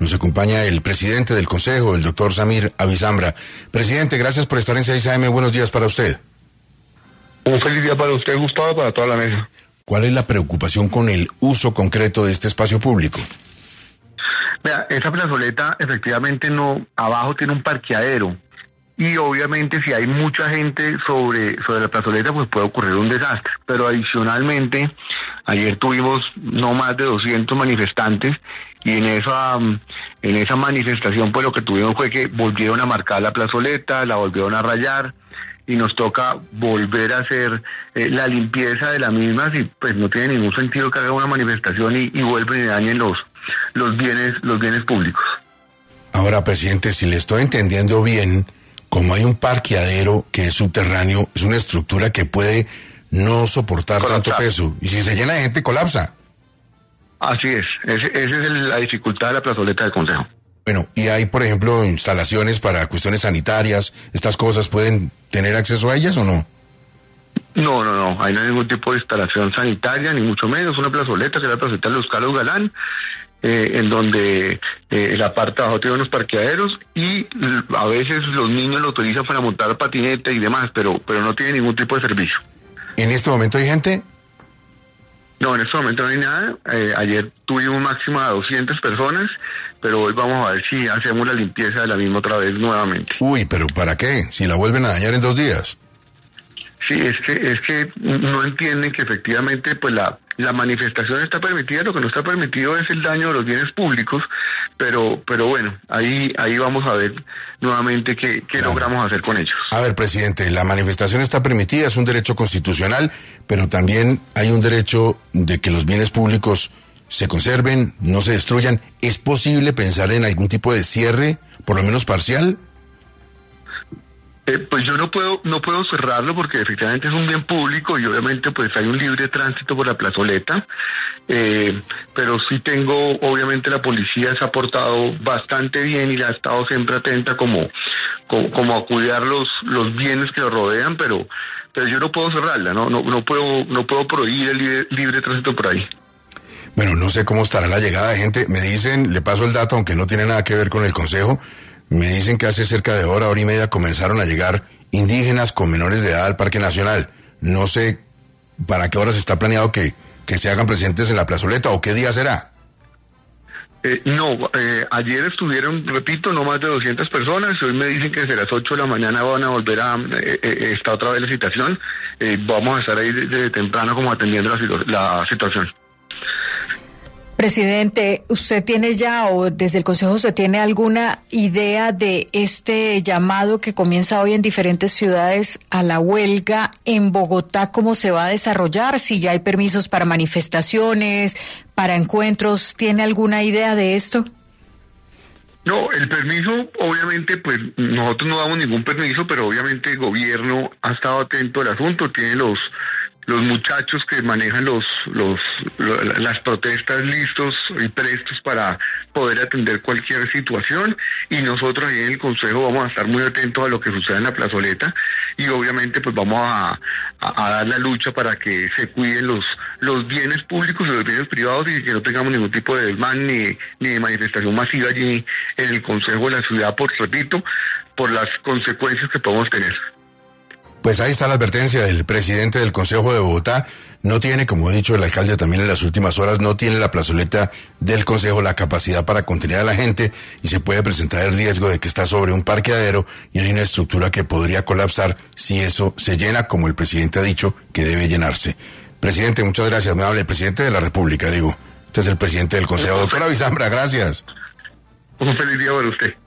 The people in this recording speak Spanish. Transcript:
Nos acompaña el presidente del Consejo, el doctor Samir Avisambra. Presidente, gracias por estar en 6 AM. Buenos días para usted. Un feliz día para usted, Gustavo, para toda la mesa. ¿Cuál es la preocupación con el uso concreto de este espacio público? Mira, esa plazoleta efectivamente no, abajo tiene un parqueadero. Y obviamente si hay mucha gente sobre la plazoleta, pues puede ocurrir un desastre. Pero adicionalmente, ayer tuvimos no más de 200 manifestantes y en esa manifestación pues lo que tuvimos fue que volvieron a marcar la plazoleta, la volvieron a rayar y nos toca volver a hacer la limpieza de la misma, y pues no tiene ningún sentido que haga una manifestación y vuelven y dañen los bienes públicos. Ahora, presidente, si le estoy entendiendo bien, como hay un parqueadero que es subterráneo, es una estructura que puede no soportar tanto peso, y si se llena de gente colapsa. Así es, esa es la dificultad de la plazoleta del Consejo. Bueno, y hay, por ejemplo, instalaciones para cuestiones sanitarias, ¿estas cosas pueden tener acceso a ellas o no? No, ahí no hay ningún tipo de instalación sanitaria, ni mucho menos. Una plazoleta, que es la plazoleta de los Carlos Galán, en donde la parte de abajo tiene unos parqueaderos y a veces los niños lo utilizan para montar patineta y demás, pero no tiene ningún tipo de servicio. ¿En este momento hay gente? No, en este momento no hay nada. Ayer tuvimos máximo a 200 personas, pero hoy vamos a ver si hacemos la limpieza de la misma otra vez nuevamente. Uy, ¿pero para qué? Si la vuelven a dañar en 2 días. Sí, es que no entienden que efectivamente pues la manifestación está permitida, lo que no está permitido es el daño de los bienes públicos, pero bueno, ahí vamos a ver nuevamente qué logramos hacer con ellos. A ver, presidente, la manifestación está permitida, es un derecho constitucional, pero también hay un derecho de que los bienes públicos se conserven, no se destruyan. ¿Es posible pensar en algún tipo de cierre, por lo menos parcial? Pues yo no puedo cerrarlo porque efectivamente es un bien público y obviamente pues hay un libre tránsito por la plazoleta, pero sí tengo, obviamente la policía se ha portado bastante bien y la ha estado siempre atenta como a cuidar los bienes que lo rodean, pero yo no puedo cerrarla, no puedo prohibir el libre tránsito por ahí. Bueno, no sé cómo estará la llegada de gente, me dicen, le paso el dato aunque no tiene nada que ver con el Consejo. Me dicen que hace cerca de hora y media comenzaron a llegar indígenas con menores de edad al Parque Nacional. No sé para qué horas está planeado que se hagan presentes en la plazoleta o qué día será. Ayer estuvieron, repito, no más de 200 personas. Hoy me dicen que desde las 8 de la mañana van a volver está otra vez la citación. Vamos a estar ahí desde temprano como atendiendo la situación. Presidente, ¿usted tiene ya o desde el Consejo usted tiene alguna idea de este llamado que comienza hoy en diferentes ciudades a la huelga en Bogotá, cómo se va a desarrollar? Si ya hay permisos para manifestaciones, para encuentros, ¿tiene alguna idea de esto? No, el permiso, obviamente, pues nosotros no damos ningún permiso, pero obviamente el gobierno ha estado atento al asunto, tiene los muchachos que manejan las protestas listos y prestos para poder atender cualquier situación, y nosotros ahí en el Consejo vamos a estar muy atentos a lo que suceda en la plazoleta y obviamente pues vamos a dar la lucha para que se cuiden los bienes públicos y los bienes privados y que no tengamos ningún tipo de desmán ni de manifestación masiva allí en el Consejo de la ciudad, repito, por las consecuencias que podemos tener. Pues ahí está la advertencia del presidente del Consejo de Bogotá. No tiene, como ha dicho el alcalde también en las últimas horas, no tiene la plazoleta del Consejo la capacidad para contener a la gente y se puede presentar el riesgo de que está sobre un parqueadero y hay una estructura que podría colapsar si eso se llena, como el presidente ha dicho que debe llenarse. Presidente, muchas gracias. Me habla el presidente de la República, digo. Usted es el presidente del Consejo. Doctor Avisambra, gracias. Un feliz día para usted.